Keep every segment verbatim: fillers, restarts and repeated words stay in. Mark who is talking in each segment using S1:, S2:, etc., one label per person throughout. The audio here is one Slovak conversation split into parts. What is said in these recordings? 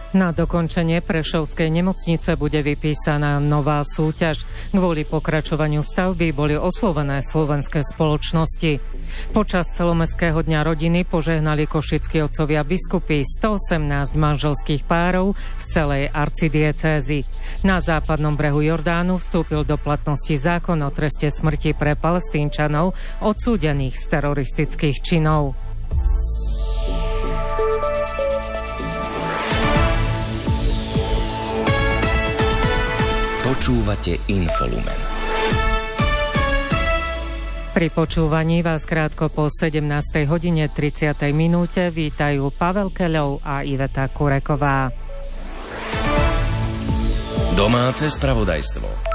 S1: Na dokončenie Prešovskej nemocnice bude vypísaná nová súťaž. Kvôli pokračovaniu stavby boli oslovené slovenské spoločnosti. Počas celomestského dňa rodiny požehnali košickí otcovia biskupy stoosemnásť manželských párov z celej arcidiecézy. Na západnom brehu Jordánu vstúpil do platnosti zákon o treste smrti pre Palestínčanov odsúdených z teroristických činov.
S2: Počúvate Infolumen.
S1: Pri počúvaní vás krátko po sedemnástej hodine tridsiatej minúte vítajú Pavel Keľov a Iveta Kureková.
S2: Domáce spravodajstvo.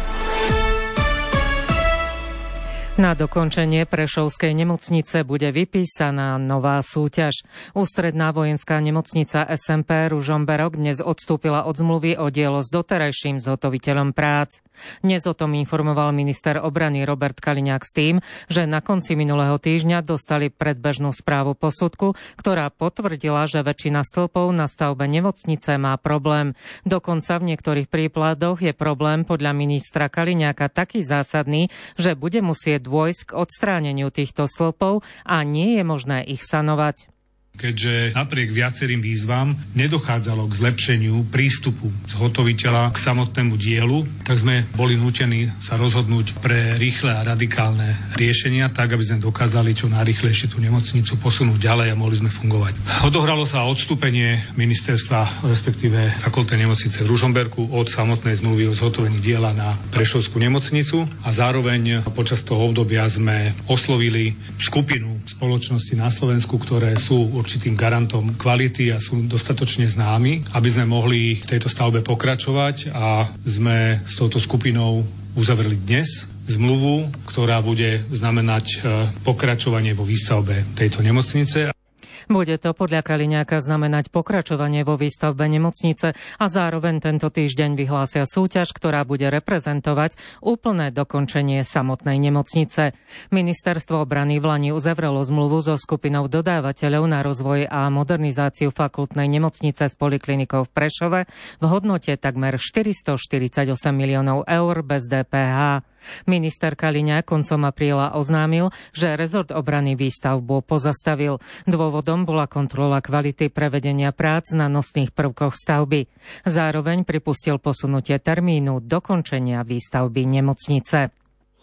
S1: Na dokončenie Prešovskej nemocnice bude vypísaná nová súťaž. Ústredná vojenská nemocnica es em pé Ružomberok dnes odstúpila od zmluvy o dielo s doterajším zhotoviteľom prác. Dnes o tom informoval minister obrany Robert Kaliňák s tým, že na konci minulého týždňa dostali predbežnú správu posudku, ktorá potvrdila, že väčšina stĺpov na stavbe nemocnice má problém. Dokonca v niektorých prípadoch je problém podľa ministra Kaliňáka taký zásadný, že bude musieť dôjsť k odstráneniu týchto stĺpov a nie je možné ich sanovať.
S3: Keďže napriek viacerým výzvam nedochádzalo k zlepšeniu prístupu zhotoviteľa k samotnému dielu, tak sme boli nútení sa rozhodnúť pre rýchle a radikálne riešenia, tak aby sme dokázali čo najrýchlejšie tú nemocnicu posunúť ďalej a mohli sme fungovať. Odohralo sa odstúpenie ministerstva, respektíve fakultnej nemocnice v Ružomberku od samotnej zmluvy o zhotovení diela na Prešovskú nemocnicu a zároveň počas toho obdobia sme oslovili skupinu spoločností na Slovensku, ktoré sú určitým garantom kvality a sú dostatočne známi, aby sme mohli v tejto stavbe pokračovať, a sme s touto skupinou uzavreli dnes zmluvu, ktorá bude znamenať pokračovanie vo výstavbe tejto nemocnice.
S1: Bude to podľa Kaliňáka znamenať pokračovanie vo výstavbe nemocnice a zároveň tento týždeň vyhlásia súťaž, ktorá bude reprezentovať úplné dokončenie samotnej nemocnice. Ministerstvo obrany v Lani uzavrelo zmluvu so skupinou dodávateľov na rozvoj a modernizáciu fakultnej nemocnice s poliklinikou v Prešove v hodnote takmer štyristoštyridsaťosem miliónov eur bez dé pé há. Minister Kaliňák koncom apríla oznámil, že rezort obrany výstavbu pozastavil. Dôvodom bola kontrola kvality prevedenia prác na nosných prvkoch stavby. Zároveň pripustil posunutie termínu dokončenia výstavby nemocnice.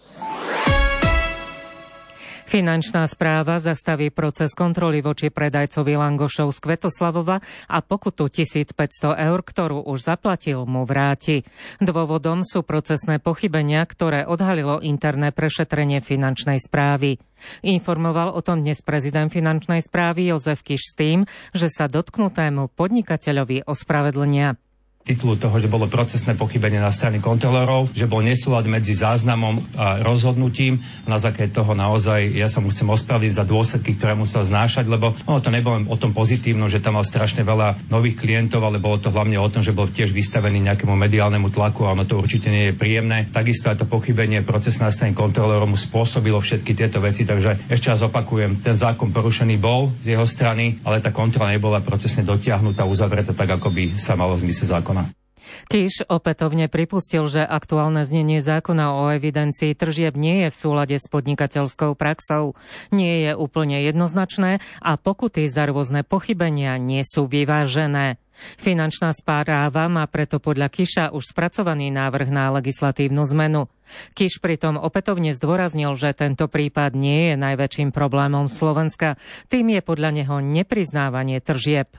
S1: Finančná správa zastaví proces kontroly voči predajcovi langošov z Kvetoslavova a pokutu tisícpäťsto eur, ktorú už zaplatil, mu vráti. Dôvodom sú procesné pochybenia, ktoré odhalilo interné prešetrenie finančnej správy. Informoval o tom dnes prezident finančnej správy Jozef Kiš s tým, že sa dotknutému podnikateľovi ospravedlnia.
S4: Titulu toho, že bolo procesné pochybenie na strane kontrolórov, že bol nesúlad medzi záznamom a rozhodnutím. Na základe toho naozaj ja sa mu chcem ospravedlniť za dôsledky, ktoré musel znášať, lebo ono to nebolo o tom pozitívnom, že tam mal strašne veľa nových klientov, ale bolo to hlavne o tom, že bol tiež vystavený nejakému mediálnemu tlaku a ono to určite nie je príjemné. Takisto aj to pochybenie procesné na strane kontrolórov mu spôsobilo všetky tieto veci, takže ešte raz opakujem, ten zákon porušený bol z jeho strany, ale tá kontrola nebola procesne dotiahnutá, uzavretá tak, ako by sa malo v zmysle zákona.
S1: Kiš opätovne pripustil, že aktuálne znenie zákona o evidencii tržieb nie je v súlade s podnikateľskou praxou. Nie je úplne jednoznačné a pokuty za rôzne pochybenia nie sú vyvážené. Finančná správa má preto podľa Kiša už spracovaný návrh na legislatívnu zmenu. Kiš pritom opätovne zdôraznil, že tento prípad nie je najväčším problémom Slovenska. Tým je podľa neho nepriznávanie tržieb.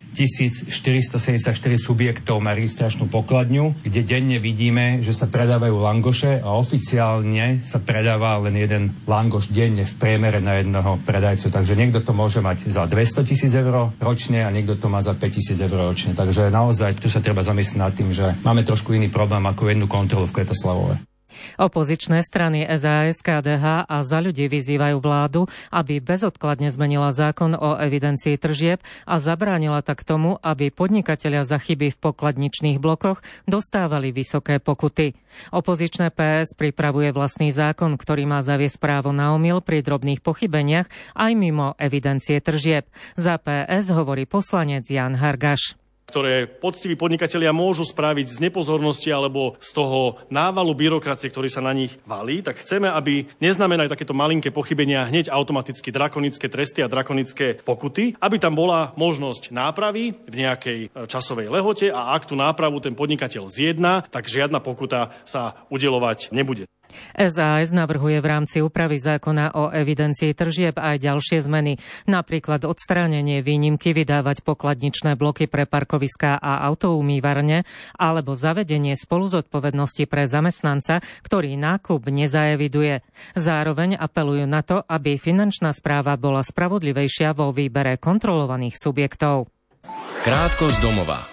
S4: tisícštyristosedemdesiatštyri subjektov má registračnú pokladňu, kde denne vidíme, že sa predávajú langoše a oficiálne sa predáva len jeden langoš denne v priemere na jedného predajcu. Takže niekto to môže mať za dvestotisíc eur ročne a niekto to má za päťtisíc eur ročne. Takže naozaj tu sa treba zamyslieť nad tým, že máme trošku iný problém ako jednu kontrolu v Kvetoslavove.
S1: Opozičné strany es a es, ká dé há a Za ľudí vyzývajú vládu, aby bezodkladne zmenila zákon o evidencii tržieb a zabránila tak tomu, aby podnikatelia za chyby v pokladničných blokoch dostávali vysoké pokuty. Opozičné pé es pripravuje vlastný zákon, ktorý má zaviesť právo na omyl pri drobných pochybeniach aj mimo evidencie tržieb. Za pé es hovorí poslanec Jan Hargaš.
S5: ktoré poctiví podnikatelia môžu spraviť z nepozornosti alebo z toho návalu byrokracie, ktorý sa na nich valí, tak chceme, aby neznamenali takéto malinké pochybenia hneď automaticky drakonické tresty a drakonické pokuty, aby tam bola možnosť nápravy v nejakej časovej lehote a ak tú nápravu ten podnikateľ zjedná, tak žiadna pokuta sa udeľovať nebude.
S1: es a es navrhuje v rámci úpravy zákona o evidencii tržieb aj ďalšie zmeny, napríklad odstránenie výnimky vydávať pokladničné bloky pre parkoviská a autoumývarne alebo zavedenie spoluzodpovednosti pre zamestnanca, ktorý nákup nezaeviduje. Zároveň apelujú na to, aby finančná správa bola spravodlivejšia vo výbere kontrolovaných subjektov.
S2: Krátko z domova.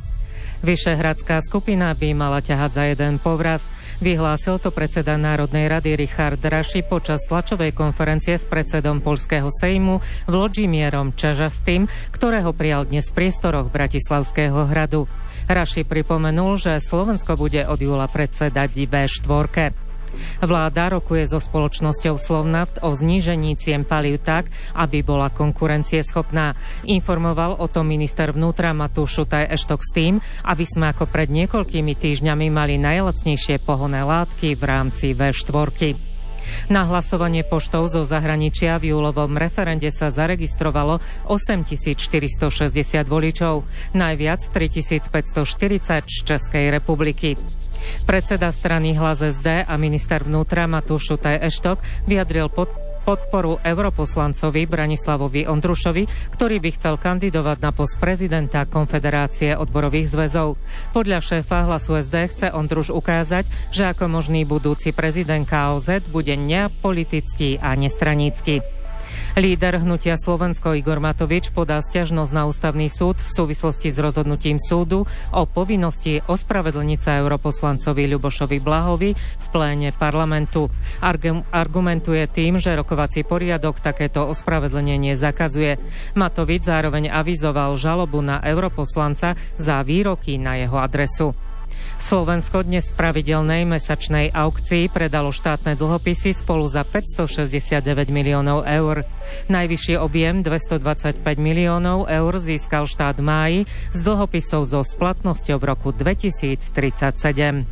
S1: Vyšehradská skupina by mala ťahať za jeden povraz. Vyhlásil to predseda Národnej rady Richard Raši počas tlačovej konferencie s predsedom poľského sejmu Vlodžimierom Čažastým, ktorého prijal dnes v priestoroch Bratislavského hradu. Raši pripomenul, že Slovensko bude od júla predsedať vé štyri. Vláda rokuje so spoločnosťou Slovnaft o znížení cien palív tak, aby bola konkurencieschopná. Informoval o tom minister vnútra Matúš Šutaj Eštok s tým, aby sme ako pred niekoľkými týždňami mali najlacnejšie pohonné látky v rámci vé štyri. Na hlasovanie poštou zo zahraničia v júlovom referende sa zaregistrovalo osemtisícštyristošesťdesiat voličov, najviac tritisícpäťstoštyridsať z Českej republiky. Predseda strany Hlas es dé a minister vnútra Matúš Šutaj Eštok vyjadril pod podporu europoslancovi Branislavovi Ondrušovi, ktorý by chcel kandidovať na post prezidenta Konfederácie odborových zväzov. Podľa šéfa Hlasu es dé chce Ondruš ukázať, že ako možný budúci prezident ká ó zet bude nepolitický a nestranícky. Líder hnutia Slovensko Igor Matovič podá sťažnosť na ústavný súd v súvislosti s rozhodnutím súdu o povinnosti ospravedlniť sa europoslancovi Ľubošovi Blahovi v pléne parlamentu. Argu- argumentuje tým, že rokovací poriadok takéto ospravedlnenie zakazuje. Matovič zároveň avizoval žalobu na europoslanca za výroky na jeho adresu. Slovensko dnes v pravidelnej mesačnej aukcii predalo štátne dlhopisy spolu za päťstošesťdesiatdeväť miliónov eur. Najvyšší objem dvestodvadsaťpäť miliónov eur získal štát v máji z dlhopisov so splatnosťou v roku dvetisíctridsaťsedem.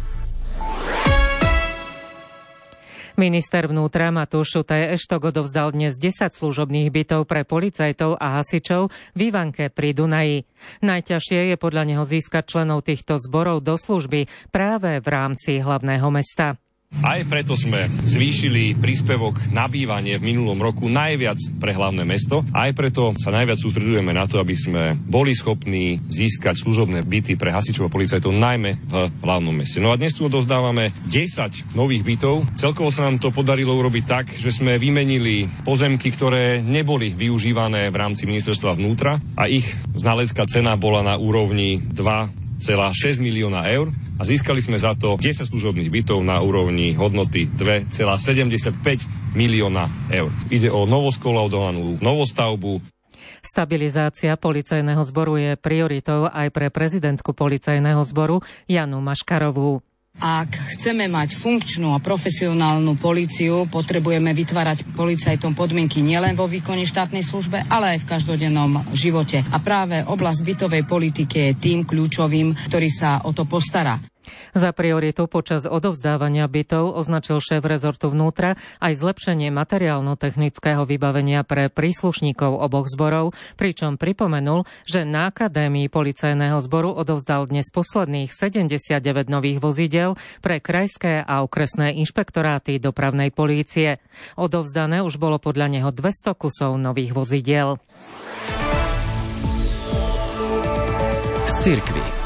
S1: Minister vnútra Matúš Šutaj Eštok odovzdal dnes desať služobných bytov pre policajtov a hasičov v Ivanke pri Dunaji. Najťažšie je podľa neho získať členov týchto zborov do služby práve v rámci hlavného mesta.
S6: Aj preto sme zvýšili príspevok na bývanie v minulom roku najviac pre hlavné mesto. Aj preto sa najviac sústreďujeme na to, aby sme boli schopní získať služobné byty pre hasičov a policajtov najmä v hlavnom meste. No a dnes tu odovzdávame desať nových bytov. Celkovo sa nám to podarilo urobiť tak, že sme vymenili pozemky, ktoré neboli využívané v rámci ministerstva vnútra a ich znalecká cena bola na úrovni dva celá šesť milióna eur. A získali sme za to desať služobných bytov na úrovni hodnoty dva celá sedemdesiatpäť milióna eur. Ide o novoskolaudovanú novostavbu.
S1: Stabilizácia policajného zboru je prioritou aj pre prezidentku policajného zboru Janu Maškarovú.
S7: Ak chceme mať funkčnú a profesionálnu políciu, potrebujeme vytvárať policajtom podmienky nielen vo výkone štátnej službe, ale aj v každodennom živote. A práve oblasť bytovej politiky je tým kľúčovým, ktorý sa o to postará.
S1: Za prioritu počas odovzdávania bytov označil šéf rezortu vnútra aj zlepšenie materiálno-technického vybavenia pre príslušníkov oboch zborov, pričom pripomenul, že na Akadémii policajného zboru odovzdal dnes posledných sedemdesiatdeväť nových vozidel pre krajské a okresné inšpektoráty dopravnej polície. Odovzdané už bolo podľa neho dvesto kusov nových vozidiel.
S2: Z cirkvi.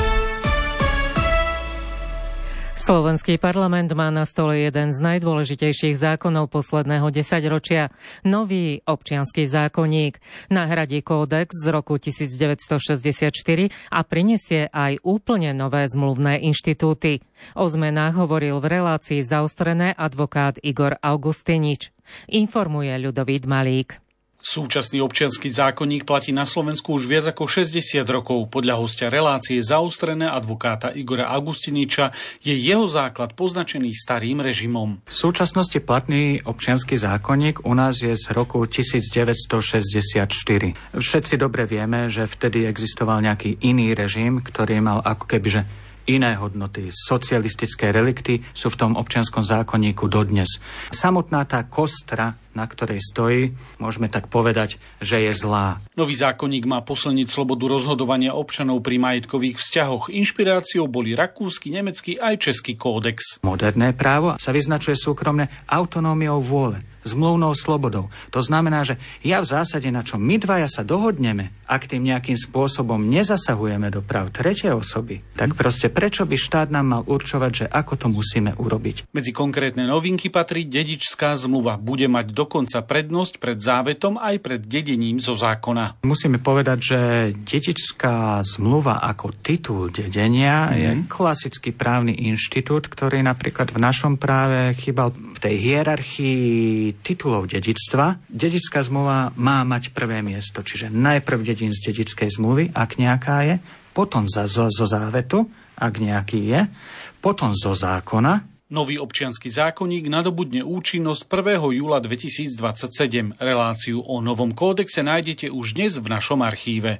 S1: Slovenský parlament má na stole jeden z najdôležitejších zákonov posledného desaťročia, nový občiansky zákonník. Nahradí kódex z roku devätnásťstošesťdesiatštyri a prinesie aj úplne nové zmluvné inštitúty. O zmenách hovoril v relácii Zaostrené advokát Igor Augustinič. Informuje Ľudovít Malík.
S8: Súčasný občiansky zákonník platí na Slovensku už viac ako šesťdesiat rokov. Podľa hostia relácie Zaostrené advokáta Igora Augustiniča je jeho základ poznačený starým režimom.
S9: V súčasnosti platný občiansky zákonník u nás je z roku devätnásťstošesťdesiatštyri. Všetci dobre vieme, že vtedy existoval nejaký iný režim, ktorý mal ako kebyže iné hodnoty. Socialistické relikty sú v tom občianskom zákonníku dodnes. Samotná tá kostra, na ktorej stojí, môžeme tak povedať, že je zlá.
S8: Nový zákonník má posilniť slobodu rozhodovania občanov pri majetkových vzťahoch. Inšpiráciou boli rakúsky, nemecký aj český kódex.
S9: Moderné právo sa vyznačuje súkromne autonómiou vôle, zmluvnou slobodou. To znamená, že ja v zásade, na čom my dvaja sa dohodneme, ak tým nejakým spôsobom nezasahujeme do práv tretej osoby, tak proste prečo by štát nám mal určovať, že ako to musíme urobiť?
S8: Medzi konkrétne novinky patrí dedičská zmluva. Bude mať dokonca prednosť pred závetom aj pred dedením zo zákona.
S9: Musíme povedať, že dedičská zmluva ako titul dedenia mm. je klasický právny inštitút, ktorý napríklad v našom práve chýbal v tej hierarchii titulov dedičstva. Dedičská zmluva má mať prvé miesto, čiže najprv dedin z dedičskej zmluvy, ak nejaká je, potom za, zo, zo závetu, ak nejaký je, potom zo zákona.
S8: Nový občiansky zákonník nadobudne účinnosť prvého júla dvetisícdvadsaťsedem. Reláciu o novom kódexe nájdete už dnes v našom archíve.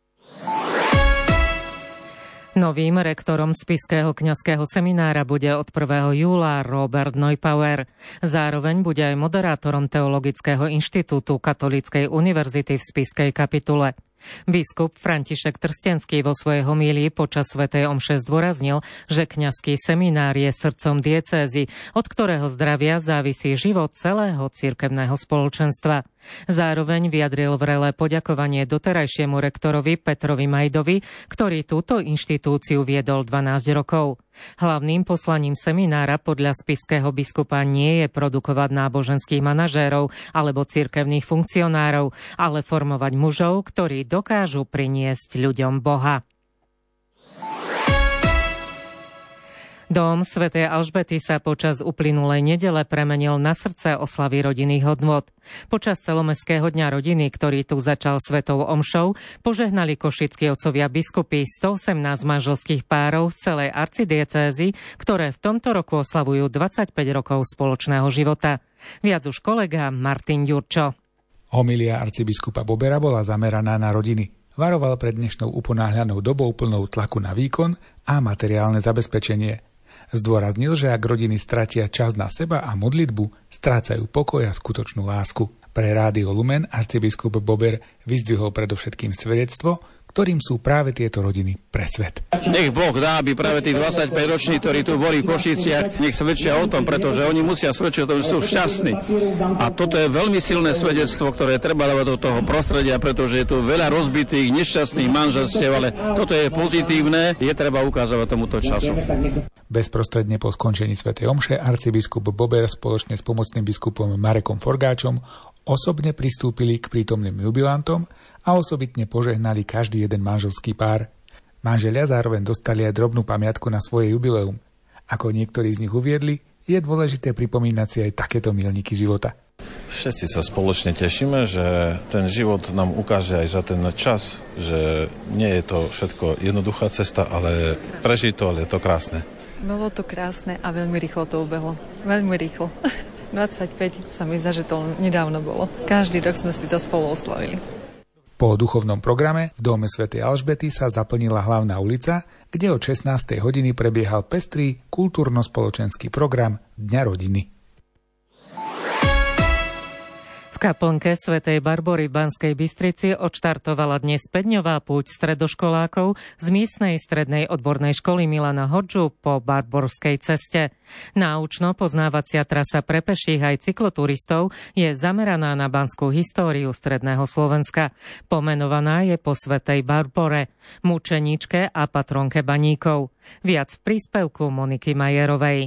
S1: Novým rektorom Spišského kňazského seminára bude od prvého júla Robert Neupauer. Zároveň bude aj moderátorom Teologického inštitútu Katolíckej univerzity v Spišskej kapitule. Biskup František Trstenský vo svojej homílii počas svätej omše zdôraznil, že kňazský seminár je srdcom diecézy, od ktorého zdravia závisí život celého cirkevného spoločenstva. Zároveň vyjadril vrelé poďakovanie doterajšiemu rektorovi Petrovi Majdovi, ktorý túto inštitúciu viedol dvanásť rokov. Hlavným poslaním seminára podľa spišského biskupa nie je produkovať náboženských manažérov alebo cirkevných funkcionárov, ale formovať mužov, ktorí dokážu priniesť ľuďom Boha. Dom svätej Alžbety sa počas uplynulej nedele premenil na srdce oslavy rodinných hodnôt. Počas celomestského dňa rodiny, ktorý tu začal svetou omšou, požehnali košickí otcovia biskupy stoosemnásť manželských párov z celej arcidiecézy, ktoré v tomto roku oslavujú dvadsaťpäť rokov spoločného života. Viac už kolega Martin Ďurčo.
S10: Homilia arcibiskupa Bobera bola zameraná na rodiny. Varoval pred dnešnou uponáhľanou dobou plnou tlaku na výkon a materiálne zabezpečenie. Zdôraznil, že ak rodiny stratia čas na seba a modlitbu, strácajú pokoj a skutočnú lásku. Pre Rádio Lumen arcibiskup Bober vyzdvihol predovšetkým svedectvo, ktorým sú práve tieto rodiny pre svet.
S11: Nech Boh dá, aby práve tí dvadsaťpäť roční, ktorí tu boli v Košiciach, nech svedčia o tom, pretože oni musia svedčiť o tom, že sú šťastní. A toto je veľmi silné svedectvo, ktoré treba dávať do toho prostredia, pretože je tu veľa rozbitých, nešťastných manželstiev, ale toto je pozitívne, je treba ukázať tomuto času.
S10: Bezprostredne po skončení svätej omše arcibiskup Bober spoločne s pomocným biskupom Marekom Forgáčom osobne pristúpili k prítomným jubilantom a osobitne požehnali každý jeden manželský pár. Manželia zároveň dostali aj drobnú pamiatku na svoje jubileum. Ako niektorí z nich uviedli, je dôležité pripomínať si aj takéto milníky života.
S12: Všetci sa spoločne tešíme, že ten život nám ukáže aj za ten čas, že nie je to všetko jednoduchá cesta, ale prežiť to, ale je to krásne.
S13: Bolo to krásne a veľmi rýchlo to ubehlo. Veľmi rýchlo. dvadsaťpäť sa mi zdá, že to nedávno bolo. Každý rok sme si to spolu oslavili.
S10: Po duchovnom programe v dome svätej Alžbety sa zaplnila hlavná ulica, kde od šestnástej hodiny prebiehal pestrý kultúrno-spoločenský program Dňa rodiny.
S1: V kaplnke svätej Barbory v Banskej Bystrici odštartovala dnes päťdňová púť stredoškolákov z miestnej strednej odbornej školy Milana Hodžu po Barborskej ceste. Náučno-poznávacia trasa pre peších aj cykloturistov je zameraná na banskú históriu stredného Slovenska. Pomenovaná je po svätej Barbore, mučeníčke a patronke baníkov. Viac v príspevku Moniky Majerovej.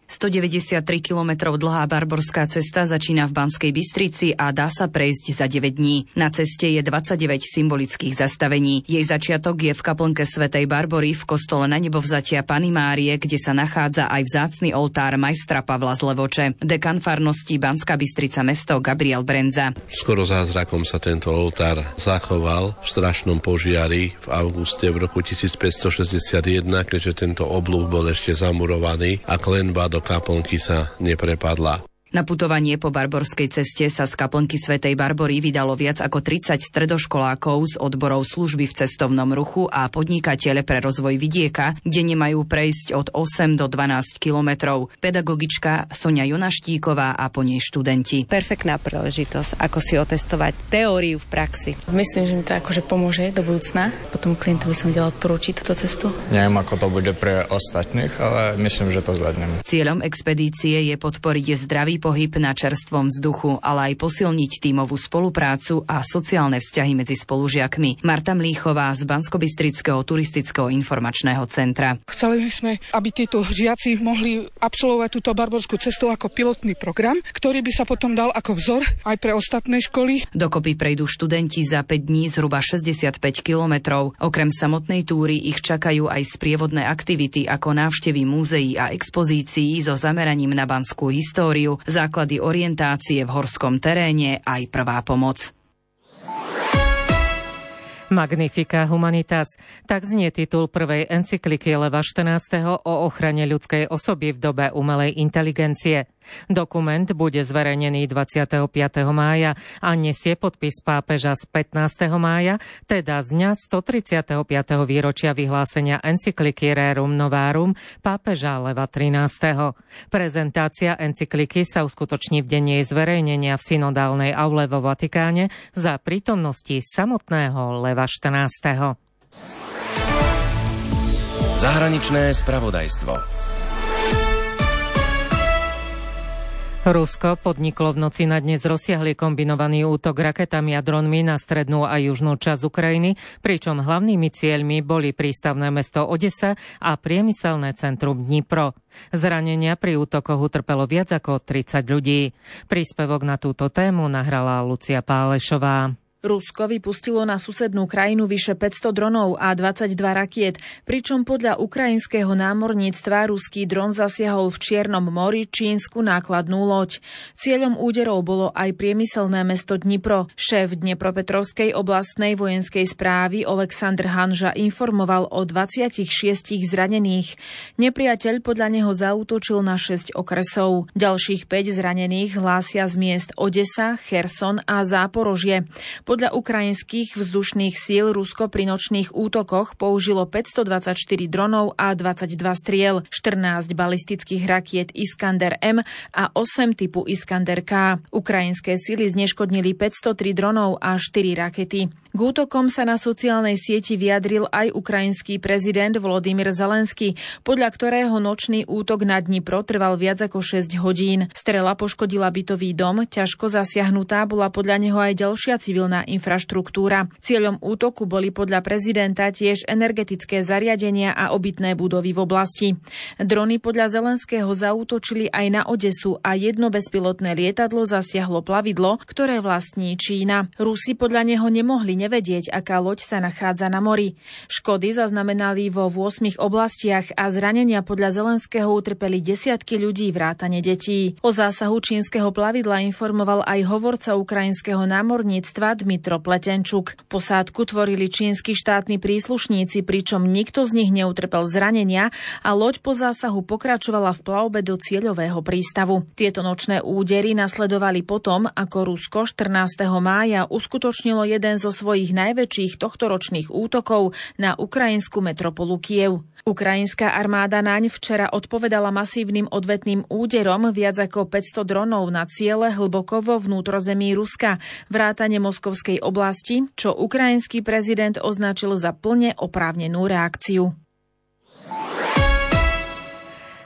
S14: stodeväťdesiattri kilometrov dlhá barborská cesta začína v Banskej Bystrici a dá sa prejsť za deväť dní. Na ceste je dvadsaťdeväť symbolických zastavení. Jej začiatok je v kaplnke svätej Barbory v kostole Na nebovzatia Panny Márie, kde sa nachádza aj vzácny oltár majstra Pavla z Levoče. Dekan farnosti Banská Bystrica mesto Gabriel Brenza.
S15: Skoro zázrakom sa tento oltár zachoval v strašnom požiari v auguste v roku tisícpäťstošesťdesiatjeden, keďže tento oblúk bol ešte zamurovaný a klenba do kaplnky sa neprepadla.
S14: Na putovanie po barborskej ceste sa z kaplnky svätej Barbory vydalo viac ako tridsať stredoškolákov z odborov služby v cestovnom ruchu a podnikateľe pre rozvoj vidieka, kde nemajú prejsť od osem do dvanásť kilometrov. Pedagogička Soňa Jonaštíková a po nej študenti.
S16: Perfektná príležitosť, ako si otestovať teóriu v praxi.
S17: Myslím, že mi to akože pomôže do budúcna. Potom klientovi som vedela odporučiť túto cestu.
S18: Neviem, ako to bude pre ostatných, ale myslím, že to zvládnem.
S14: Cieľom expedície je podporiť zdravý pohyb na čerstvom vzduchu, ale aj posilniť tímovú spoluprácu a sociálne vzťahy medzi spolužiakmi. Marta Mlíchová z Banskobystrického turistického informačného centra.
S19: Chceli sme, aby títo žiaci mohli absolvovať túto barborskú cestu ako pilotný program, ktorý by sa potom dal ako vzor aj pre ostatné školy.
S14: Dokopy prejdú študenti za päť dní zhruba šesťdesiatpäť kilometrov. Okrem samotnej túry ich čakajú aj sprievodné aktivity ako návštevy múzeí a expozícií so zameraním na banskú históriu, základy orientácie v horskom teréne aj prvá pomoc.
S1: Magnifica Humanitas. Tak znie titul prvej encykliky Leva štrnásteho o ochrane ľudskej osoby v dobe umelej inteligencie. Dokument bude zverejnený dvadsiateho piateho mája a nesie podpis pápeža z pätnásteho mája, teda z dňa stotridsiateho piateho výročia vyhlásenia encykliky Rerum Novarum pápeža Leva trinásteho. Prezentácia encykliky sa uskutoční v deň jej zverejnenia v synodálnej aule vo Vatikáne za prítomnosti samotného Leva štrnásteho.
S2: Zahraničné spravodajstvo.
S1: Rusko podniklo v noci na dnes rozsiahly kombinovaný útok raketami a dronmi na strednú a južnú časť Ukrajiny, pričom hlavnými cieľmi boli prístavné mesto Odesa a priemyselné centrum Dnipro. Zranenia pri útokoch utrpelo viac ako tridsať ľudí. Príspevok na túto tému nahrala Lucia Pálešová.
S20: Rusko vypustilo na susednú krajinu vyše päťsto dronov a dvadsaťdva rakiet, pričom podľa ukrajinského námorníctva ruský dron zasiahol v Čiernom mori čínsku nákladnú loď. Cieľom úderov bolo aj priemyselné mesto Dnipro. Šéf Dnepropetrovskej oblastnej vojenskej správy Oleksandr Hanža informoval o dvadsaťšesť zranených. Nepriateľ podľa neho zaútočil na šesť okresov. Ďalších päť zranených hlásia z miest Odesa, Cherson a Záporožie. Podľa ukrajinských vzdušných síl Rusko pri nočných útokoch použilo päťstodvadsaťštyri dronov a dvadsaťdva striel, štrnásť balistických rakiet Iskander M a osem typu Iskander K. Ukrajinské síly zneškodnili päťstotri dronov a štyri rakety. K útokom sa na sociálnej sieti vyjadril aj ukrajinský prezident Volodymyr Zelenský, podľa ktorého nočný útok na Dnipro trval viac ako šesť hodín. Strela poškodila bytový dom, ťažko zasiahnutá bola podľa neho aj ďalšia civilná infraštruktúra. Cieľom útoku boli podľa prezidenta tiež energetické zariadenia a obytné budovy v oblasti. Drony podľa Zelenského zaútočili aj na Odesu a jedno bezpilotné lietadlo zasiahlo plavidlo, ktoré vlastní Čína. Rusi podľa neho nemohli nevedieť, aká loď sa nachádza na mori. Škody zaznamenali vo ôsmich oblastiach a zranenia podľa Zelenského utrpeli desiatky ľudí vrátane detí. O zásahu čínskeho plavidla informoval aj hovorca ukrajinského námorníctva Dmytro Pletenčuk. Posádku tvorili čínsky štátni príslušníci, pričom nikto z nich neutrpel zranenia a loď po zásahu pokračovala v plavbe do cieľového prístavu. Tieto nočné údery nasledovali potom, ako Rusko štrnásteho mája uskutočnilo jeden zo svojich svojich najväčších tohtoročných útokov na ukrajinskú metropolu Kyjev. Ukrajinská armáda naň včera odpovedala masívnym odvetným úderom viac ako päťsto dronov na ciele hlboko vo vnútrozemí Ruska, vrátane Moskovskej oblasti, čo ukrajinský prezident označil za plne oprávnenú reakciu.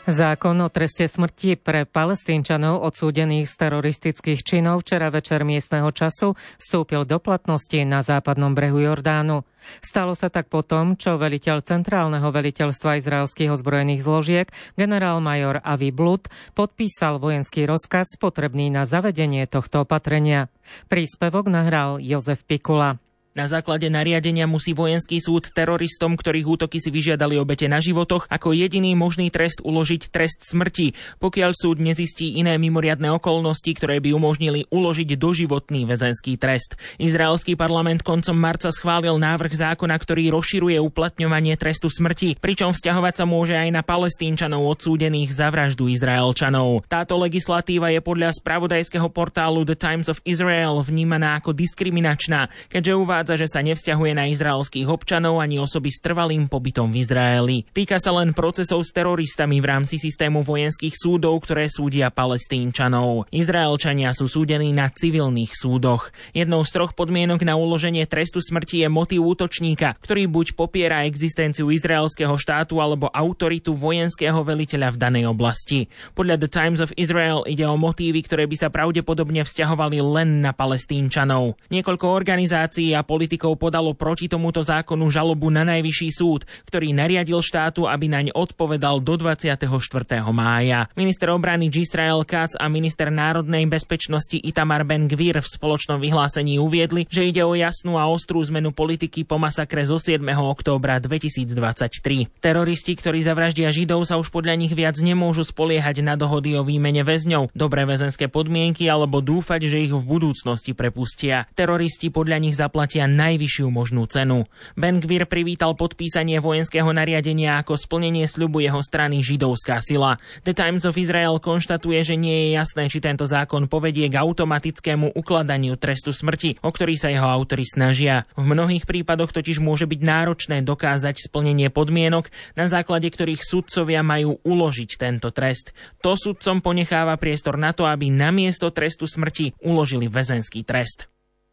S1: Zákon o treste smrti pre Palestínčanov odsúdených z teroristických činov včera večer miestneho času vstúpil do platnosti na západnom brehu Jordánu. Stalo sa tak potom, čo veliteľ Centrálneho veliteľstva izraelských ozbrojených zložiek, generál-major Avi Blut, podpísal vojenský rozkaz potrebný na zavedenie tohto opatrenia. Príspevok nahral Jozef Pikula.
S21: Na základe nariadenia musí vojenský súd teroristom, ktorých útoky si vyžiadali obete na životoch, ako jediný možný trest uložiť trest smrti, pokiaľ súd nezistí iné mimoriadne okolnosti, ktoré by umožnili uložiť doživotný väzenský trest. Izraelský parlament koncom marca schválil návrh zákona, ktorý rozširuje uplatňovanie trestu smrti, pričom vzťahovať sa môže aj na Palestínčanov odsúdených za vraždu Izraelčanov. Táto legislatíva je podľa spravodajského portálu The Times of Israel vnímaná ako diskriminačná, keďže uvádza, že sa nevzťahuje na izraelských občanov ani osoby s trvalým pobytom v Izraeli. Týka sa len procesov s teroristami v rámci systému vojenských súdov, ktoré súdia Palestínčanov. Izraelčania sú súdení na civilných súdoch. Jednou z troch podmienok na uloženie trestu smrti je motív útočníka, ktorý buď popiera existenciu izraelského štátu alebo autoritu vojenského veliteľa v danej oblasti. Podľa The Times of Israel ide o motívy, ktoré by sa pravdepodobne vzťahovali len na Palestínčanov. Niekoľko organizácií a politikov podalo proti tomuto zákonu žalobu na najvyšší súd, ktorý nariadil štátu, aby naň odpovedal do dvadsiateho štvrtého mája. Minister obrany Israel Katz a minister národnej bezpečnosti Itamar Ben Gvir v spoločnom vyhlásení uviedli, že ide o jasnú a ostrú zmenu politiky po masakre zo siedmeho októbra dvetisícdvadsaťtri. Teroristi, ktorí zavraždia Židov, sa už podľa nich viac nemôžu spoliehať na dohody o výmene väzňov, dobré väzenské podmienky alebo dúfať, že ich v budúcnosti prepustia. Teroristi podľa nich zaplatia najvyššiu možnú cenu. Ben Gvir privítal podpísanie vojenského nariadenia ako splnenie sľubu jeho strany Židovská sila. The Times of Israel konštatuje, že nie je jasné, či tento zákon povedie k automatickému ukladaniu trestu smrti, o ktorý sa jeho autori snažia. V mnohých prípadoch totiž môže byť náročné dokázať splnenie podmienok, na základe ktorých sudcovia majú uložiť tento trest. To sudcom ponecháva priestor na to, aby namiesto trestu smrti uložili väzenský trest.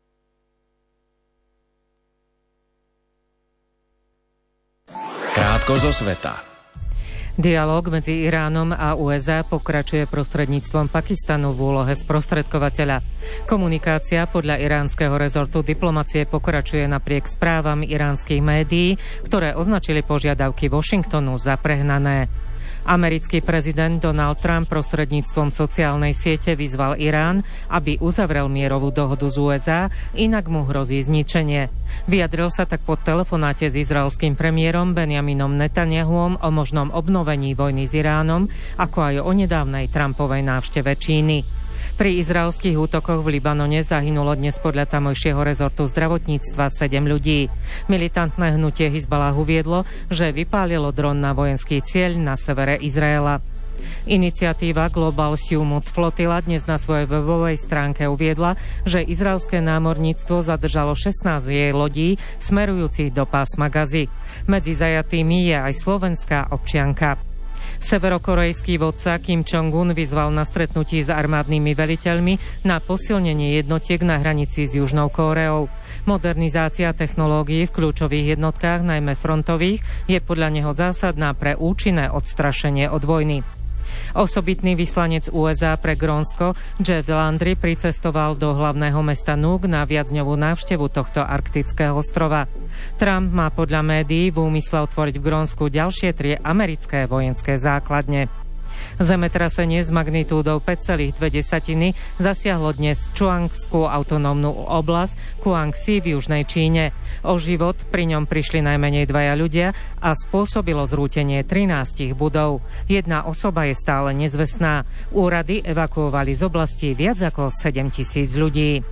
S2: Krátko zo sveta.
S1: Dialóg medzi Iránom a ú es á pokračuje prostredníctvom Pakistanu v úlohe sprostredkovateľa. Komunikácia podľa iránskeho rezortu diplomacie pokračuje napriek správam iránskych médií, ktoré označili požiadavky Washingtonu za prehnané. Americký prezident Donald Trump prostredníctvom sociálnej siete vyzval Irán, aby uzavrel mierovú dohodu z ú es á, inak mu hrozí zničenie. Vyjadril sa tak po telefonáte s izraelským premiérom Benjaminom Netanyahuom o možnom obnovení vojny s Iránom, ako aj o nedávnej Trumpovej návšteve Číny. Pri izraelských útokoch v Libanone zahynulo dnes podľa tamojšieho rezortu zdravotníctva sedem ľudí. Militantné hnutie Hizbalah uviedlo, že vypálilo dron na vojenský cieľ na severe Izraela. Iniciatíva Global Sumut Flotilla dnes na svojej webovej stránke uviedla, že izraelské námorníctvo zadržalo šestnásť jej lodí smerujúcich do pásma Gazy. Medzi zajatými je aj slovenská občianka. Severokorejský vodca Kim Jong-un vyzval na stretnutí s armádnymi veliteľmi na posilnenie jednotiek na hranici s Južnou Kóreou. Modernizácia technológií v kľúčových jednotkách, najmä frontových, je podľa neho zásadná pre účinné odstrašenie od vojny. Osobitný vyslanec ú es á pre Grónsko Jeff Landry pricestoval do hlavného mesta Nuuk na viacdňovú návštevu tohto arktického ostrova. Trump má podľa médií v úmysle otvoriť v Grónsku ďalšie tri americké vojenské základne. Zemetrasenie s magnitúdou päť celá dve zasiahlo dnes Čuangskú autonómnu oblasť Guangxi v južnej Číne. O život pri ňom prišli najmenej dvaja ľudia a spôsobilo zrútenie trinástich budov. Jedna osoba je stále nezvestná. Úrady evakuovali z oblasti viac ako sedem tisíc ľudí.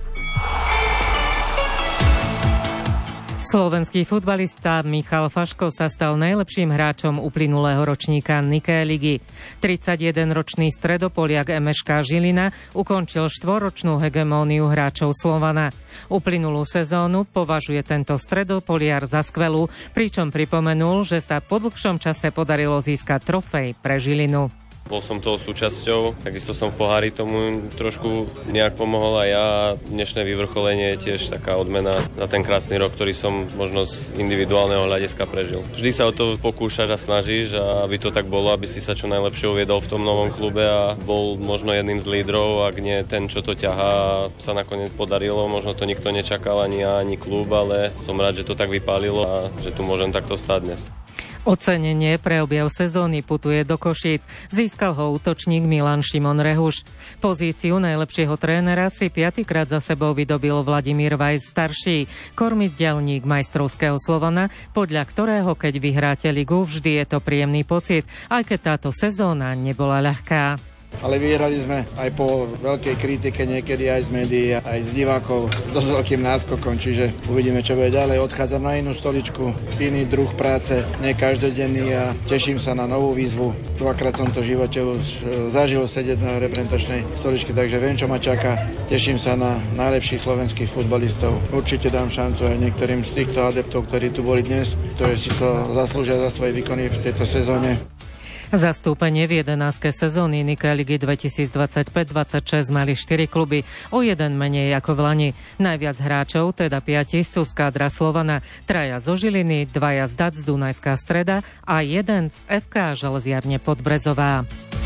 S1: Slovenský futbalista Michal Faško sa stal najlepším hráčom uplynulého ročníka Niké ligy. tridsaťjedenročný stredopoliak em eš ká Žilina ukončil štvoročnú hegemóniu hráčov Slovana. Uplynulú sezónu považuje tento stredopoliar za skvelú, pričom pripomenul, že sa po dlhšom čase podarilo získať trofej pre Žilinu.
S3: bol som toho súčasťou, takisto som v pohári tomu trošku nejak pomohol a ja dnešné vyvrcholenie je tiež taká odmena za ten krásny rok, ktorý som možno z individuálneho hľadiska prežil. Vždy sa o to pokúšaš a snažíš, a aby to tak bolo, aby si sa čo najlepšie uviedol v tom novom klube a bol možno jedným z lídrov, ak nie ten, čo to ťahá. Sa nakoniec podarilo, možno to nikto nečakal, ani ja, ani klub, ale som rád, že to tak vypálilo a že tu môžem takto stáť dnes.
S1: Ocenenie pre objav sezóny putuje do Košíc. Získal ho útočník Milan Šimon Rehuš. Pozíciu najlepšieho trénera si piatykrát za sebou vydobil Vladimír Vajs starší, kormidelník majstrovského Slovana, podľa ktorého, keď vyhráte ligu, vždy je to príjemný pocit, aj keď táto sezóna nebola ľahká.
S22: Ale vyhrali sme aj po veľkej kritike niekedy aj z médií, aj z divákov s dosť veľkým náskokom, čiže uvidíme, čo bude ďalej. Odchádzam na inú stoličku, iný druh práce, nie každodenný, a teším sa na novú výzvu. Dvakrát som to v živote už zažil sedieť na reprezentačnej stoličke, takže viem, čo ma čaká. Teším sa na najlepších slovenských futbalistov. Určite dám šancu aj niektorým z týchto adeptov, ktorí tu boli dnes, ktorí si to zaslúžia za svoje výkony v tejto sezóne.
S1: Zastúpenie v jedenástke sezóny Nike ligy dvetisícdvadsaťpäť dvadsaťšesť mali štyri kluby, o jeden menej ako v lani. Najviac hráčov, teda piati, sú z kádra Slovana, traja zo Žiliny, dvaja z dé á cé Dunajská Streda a jeden z ef ká Železiarne Podbrezová.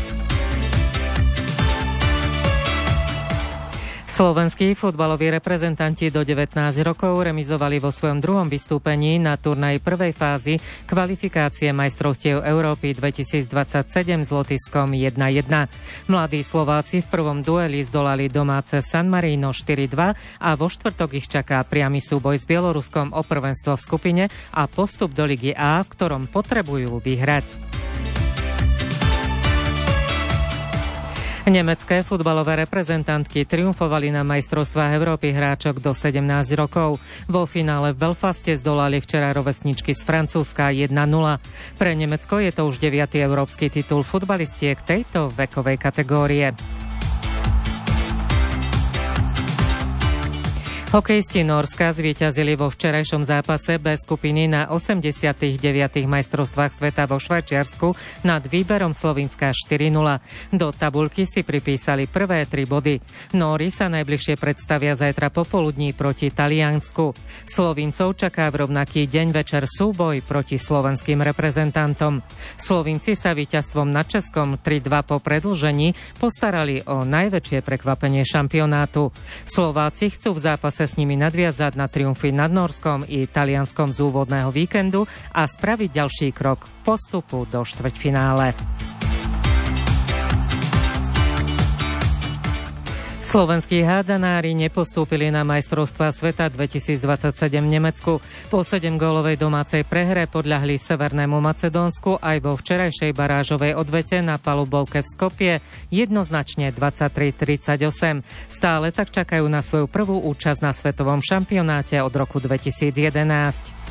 S1: Slovenskí futbaloví reprezentanti do devätnásť rokov remizovali vo svojom druhom vystúpení na turnaji prvej fázy kvalifikácie majstrovstiev Európy dvetisícdvadsaťsedem s Lotyšskom jedna jedna. Mladí Slováci v prvom dueli zdolali domáce San Marino štyri dva a vo štvrtok ich čaká priamy súboj s Bieloruskom o prvenstvo v skupine a postup do Ligy A, v ktorom potrebujú vyhrať. Nemecké futbalové reprezentantky triumfovali na majstrovstvách Európy hráčok do sedemnásť rokov. Vo finále v Belfaste zdolali včera rovesničky z Francúzska jedna nula. Pre Nemecko je to už deviaty európsky titul futbalistiek tejto vekovej kategórie. Hokejisti Nórska zvíťazili vo včerajšom zápase B skupiny na osemdesiatych deviatych majstrovstvách sveta vo Švajčiarsku nad výberom Slovinska štyri nula. Do tabuľky si pripísali prvé tri body. Nóri sa najbližšie predstavia zajtra popoludní proti Taliansku. Slovincov čaká v rovnaký deň večer súboj proti slovenským reprezentantom. Slovinci sa víťazstvom nad Českom tri dva po predĺžení postarali o najväčšie prekvapenie šampionátu. Slováci chcú v zápase s nimi nadviazať na triumfy nad Nórskom i Talianskom z úvodného víkendu a spraviť ďalší krok postupu do štvrťfinále. Slovenskí hádzanári nepostúpili na majstrovstvá sveta dvetisícdvadsaťsedem v Nemecku. Po sedemgólovej domácej prehre podľahli Severnému Macedónsku aj vo včerajšej barážovej odvete na palubovke v Skopje jednoznačne dvadsaťtri tridsaťosem. Stále tak čakajú na svoju prvú účasť na svetovom šampionáte od roku dvetisícjedenásť.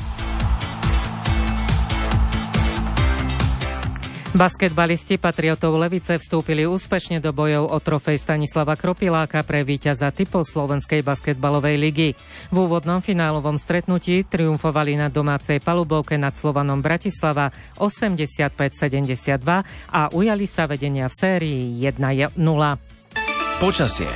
S1: Basketbalisti Patriotov Levice vstúpili úspešne do bojov o trofej Stanislava Kropiláka pre víťaza typov Slovenskej basketbalovej ligy. V úvodnom finálovom stretnutí triumfovali na domácej palubovke nad Slovanom Bratislava osemdesiatpäť sedemdesiatdva a ujali sa vedenia v sérii jedna nula.
S2: Počasie.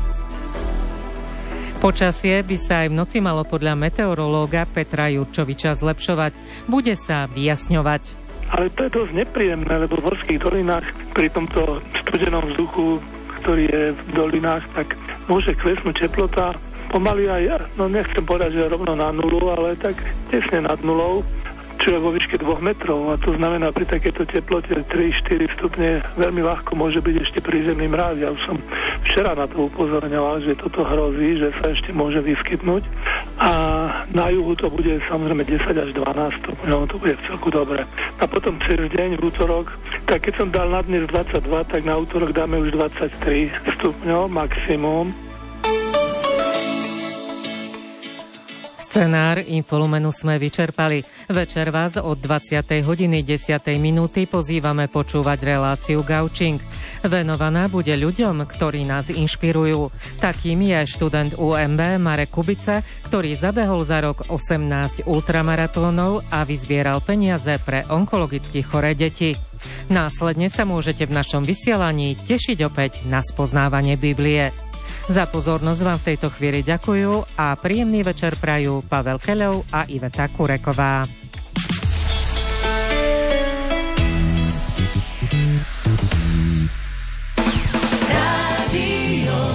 S1: Počasie by sa aj v noci malo podľa meteorológa Petra Jurčoviča zlepšovať. Bude sa vyjasňovať.
S23: Ale to je dosť nepríjemné, lebo v horských dolinách pri tomto studenom vzduchu, ktorý je v dolinách, tak môže klesnúť teplota pomaly aj, no nechcem povedať, že rovno na nulu, ale tak tesne nad nulou, čo je vo výške dvoch metrov. A to znamená, pri takéto teplote tri štyri stupne veľmi ľahko môže byť ešte prízemný mráz. Ja už som včera na to upozorňoval, že toto hrozí, že sa ešte môže vyskytnúť. A na juhu to bude samozrejme desať až dvanásť stupňov, to bude celku dobre. A potom cez deň v útorok, tak keď som dal na dnes dvadsaťdva, tak na útorok dáme už dvadsaťtri stupňov maximum.
S1: Scenár Infolumenu sme vyčerpali. Večer vás od dvadsiatej hodiny desať minúty pozývame počúvať reláciu Gaučing. Venovaná bude ľuďom, ktorí nás inšpirujú. Takým je študent ú em bé Marek Kubica, ktorý zabehol za rok osemnásť ultramaratónov a vyzbieral peniaze pre onkologicky choré deti. Následne sa môžete v našom vysielaní tešiť opäť na spoznávanie Biblie. Za pozornosť vám v tejto chvíli ďakujú a príjemný večer prajú Pavel Keľov a Iveta Kureková.